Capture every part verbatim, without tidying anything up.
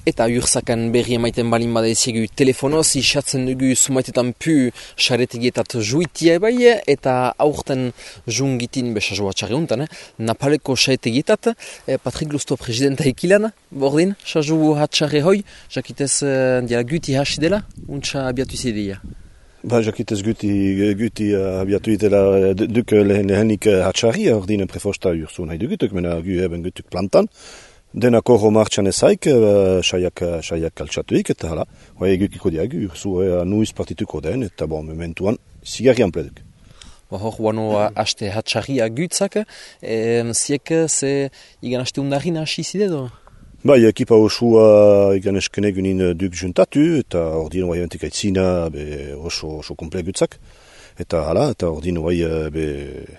Eta urzakan berri emaiten balin badaiziegu telefonoz, isatzen dugu sumaitetan pu xaretegietat juitia bai, eta aurten jungitin besazoa txarreuntan, eh? Napaleko xaretegietat, eh, Patrik Lusto presidenta ikilan, bordin, xazu hatxarre hoi, jakitez uh, diala guti hasi dela, untsa abiatu zideia. Ba, jakitez guti, guti uh, abiatu itela duk lehen lehenik hatxarri, ordin prefosta urzu nahi dugutuk, mena gu eben gutuk plantan. Dena korro martxan ezaik, uh, saiak, saiak altxatuik, eta hala, hoa egukiko diag, urzu uh, nuiz partituko den, eta bon, momentuan, zigarrian pleduk. Ba, hor, guano haste hatxarria gutzak, e, ziek ze igan haste undarin hasi zide do? Bai, ekipa osua igan eskenegunin duk juntatu, eta ordin hoa eventik aitzina, be, oso, oso komple gutzak, eta hala, eta ordin hoa, be,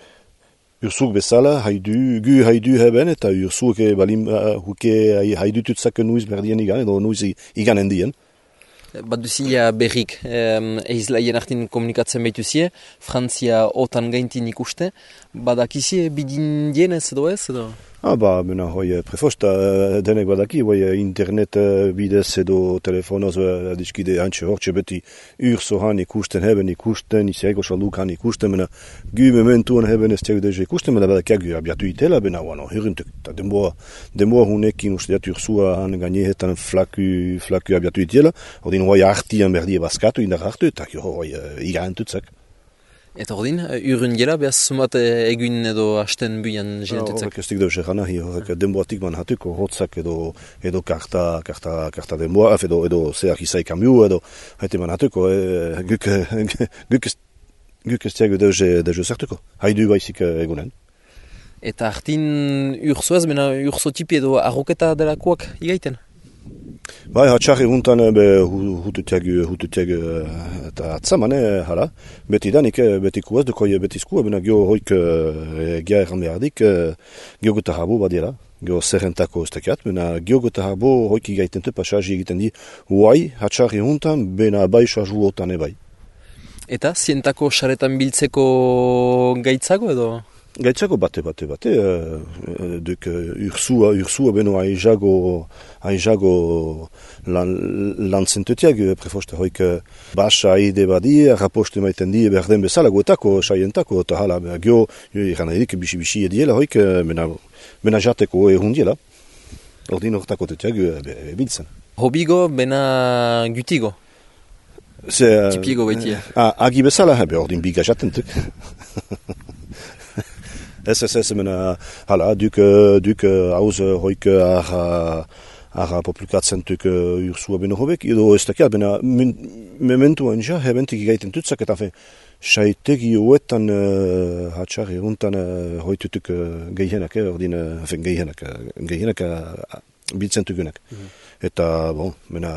ursuk bezala, haidu, gu haidu heben, eta ursuk balin huke haidu tutzak nuiz berdien igan, edo nuiz igan endien. Bat duzila berrik, eh, eizlaien artin komunikatzen behituzie, Frantzia otan gaintin ikuste, badakizie bidin dienez edo ez edo? Ah, ba, mena, hoi, prefosta, denek badaki, hoi, internet bidez edo telefonoz, dizkide hantxe hortxe beti urso han ikusten heben ikusten, iziaiko saluk han ikusten, mena, gu mementuan heben ez tiago deje ikusten, mena badakiak gu abiatu itela, bena, wano, hirrintuk, eta denboa, denboa hunekin usteat ursua han ganiehetan flaku, flaku abiatu itela, ordin hoi artian berdie baskatu, indar hartu, eta hoi, igarantutzak. Eta ordin, urrun gela, behaz sumat egun edo hasten buian jentutzak? Horrek ez dik deus egana, horrek denboatik man hatuko, hotzak edo, edo karta, karta, karta denboa, edo, edo zehar izai kamiu, edo haite man hatuko, e, guk, guk, guk ez tiago deus zertuko, haidu baizik egunen. Eta hartin urzoaz, bena urzo tipi edo arroketa delakoak igaiten? Bai, hatxarri huntan hututiag hututiag eta atzaman, hala. Beti danik, beti kuaz, dukoi beti skua, bena gio hoik gia erran behardik, gio gota harbo badiela, gio zerrentako estekiat, bena gio gota harbo hoik igaiten te pasaji egiten di, huai, hatxarri huntan, bena bai sazu otan ebai. Eta, zientako xaretan biltzeko gaitzago edo? Gaitzako bate, bate, bate, uh, duk uh, ursua, ursua beno aizago, aizago lan, lan zentutiak, prefoste hoik uh, basa aide badi, raposte maiten di berden bezala goetako, saientako, eta hala, gio, iran edik bisi-bisi ediela hoik, uh, mena, mena jateko ehun diela, ordin hortako tutiak uh, biltzen. Hobigo, bena gutigo? Se, uh, Tipiego baitia? Uh, agi bezala, be, ordin biga jatentuk. Ez, ez, ez, mena, hala, duk, duk, hauz, hoik, arra, arra populkatzen tuk ursua beno hobek, edo ez dakia, bena, mementu anja, hebentik igaiten tutzak, eta fe, saitegi hoetan, uh, hatxarri runtan, uh, hoitutuk uh, gehienak, eh, ordin, uh, fen, gehienak, gehienak uh, biltzen tugunak. Mm. Eta, bon, mena,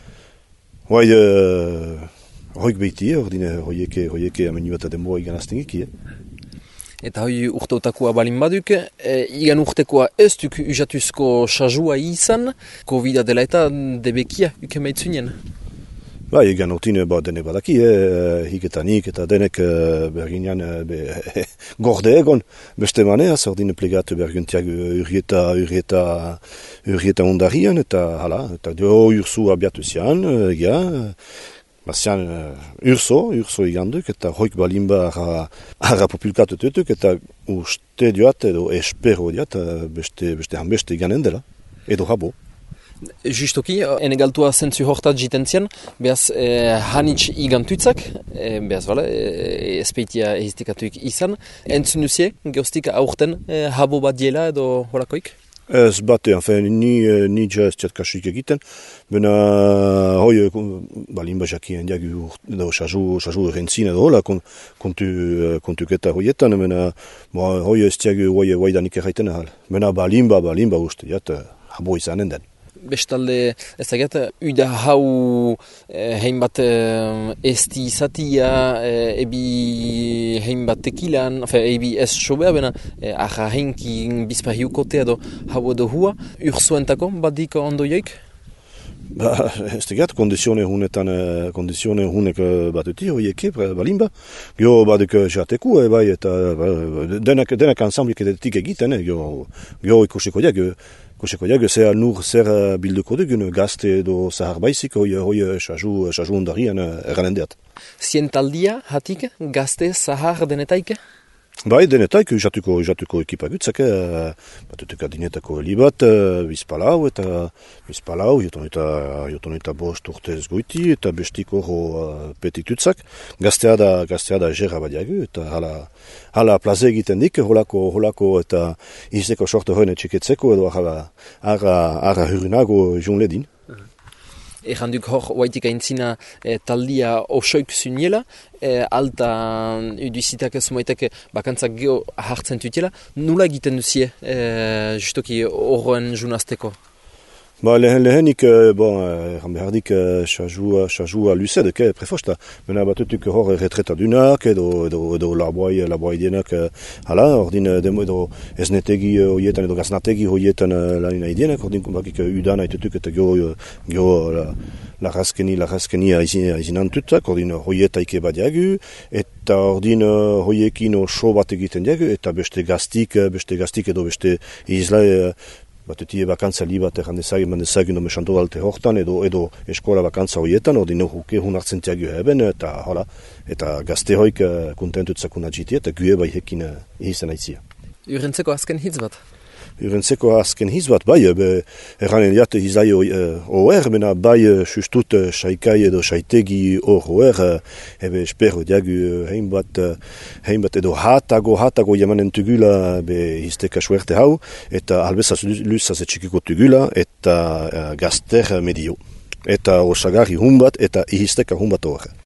hoi, uh, hoik behiti, ordin, hoieke, hoieke, ameni bat adenboa iganazten iki, eh? Eta hoi urteutakoa balin baduk, e, igan urtekoa ez duk usatuzko sajua izan, Covida dela eta debekia uke maitzunien. Ba, igan urtine ba, denek badaki, eh, hiketanik eta denek eh, berginean eh, gorde egon, beste manea, zordine plegatu berguntiak urrieta, urrieta, urrieta ondarian, eta hala, eta dio ursu abiatu zian, egia, Bazian, uh, urso, urso iganduk, eta hoik balimba arra, arra populkatu tutuk, eta uste dioat, edo espero diat, beste, beste hanbeste iganen dela, edo habo. Justoki, enegaltua zentzu hortat jitentzian, behaz eh, hanitz igantuitzak, eh, behaz bala, eh, espeitia ehiztikatuik izan, entzun duzie, geostik aurten eh, habo bat diela edo holakoik? Ez bate, enfin, ni, ni ja ez tiat kasik egiten, bena hoi, balin bajakien diag, edo sazu, sazu rentzin edo hola, kontu, kontuketa hoietan, bena hoi ez tiag hoi waidanik erraiten ahal. Bena balin ba, balin ba uste, diat, habo izanen den. Bestalde, ez da gata, uda hau eh, heinbat eh, esti izatia, eh, ebi heinbat tekilan, fe, ebi ez sobea, bena eh, arra heinkin bizpahiukotea do hau edo hua, ursuentako, badik ondo joik? Ba, ez da gata, kondizione hunetan, kondizione hunek batuti, hoieke, balimba, gio baduk jateku, e, bai, eta ba, denak, denak ansamblik edetik egiten, eh, gio, gio ikusiko diak, Kuseko jago, zer nur zer bilduko dugun gazte edo zahar baizik, hoi, hoi sasu, sasu ondarian erranen deat. Zientaldia hatik gazte zahar denetaik? Bai, denetaik, jatuko, jatuko ekipagutzak, eh, batutuk adinetako helibat, bizpalau, eta bizpalau, joton eta, joton eta bost urtez goiti, eta bestiko hor uh, petitutzak, gaztea da, gaztea da jerra badiagu, eta hala, hala plaze egiten dik, holako, holako, eta izteko sorte hoen etxeketzeko, edo hala, ara, ara hurinago junledin. Erranduk hor, oaitik aintzina e, taldia osoik zuniela, e, alta uduizitak sumaitek bakantzak geho hartzen tutela. Nula egiten duzie, e, justoki horren junazteko? Ba, lehen lehenik, bon, erran behardik, sajua, sajua luzedek, eh, prefosta. Mena batutuk hor retretadunak, edo, edo, edo laboi, laboi dienak, hala, ordin, demo, edo esnetegi hoietan, edo gaznategi hoietan lanina idienak, ordin, bakik udan haitutuk, eta geho, geho, la, la raskeni, la raskeni aizinan tutak, ordin, hoietaike badiagu, eta ordin, hoiekin oso bat egiten diagu, eta beste gaztik, beste gaztik, edo beste izlai, Batutie bakantza li bat erran dezagin, man dezagin ome xanto dalte hortan, edo, edo eskola bakantza horietan, ordin huke hun hartzen tiagu heben, eta hala, eta gazte hoik kontentutzakun adjiti, eta gue bai hekin izan aitzia. Urentzeko azken hitz bat? Urentzeko azken hitz bat, bai, erranen diat izai oer, mena bai sustut saikai edo saitegi hor oer, ebe espero diagu hein bat, hein bat edo hatago, hatago jamanen tugula, be izteka suerte hau, eta albezaz luzaz etxikiko tugula, eta gazter medio. Eta osagarri hun bat, eta ihizteka hun bat hor.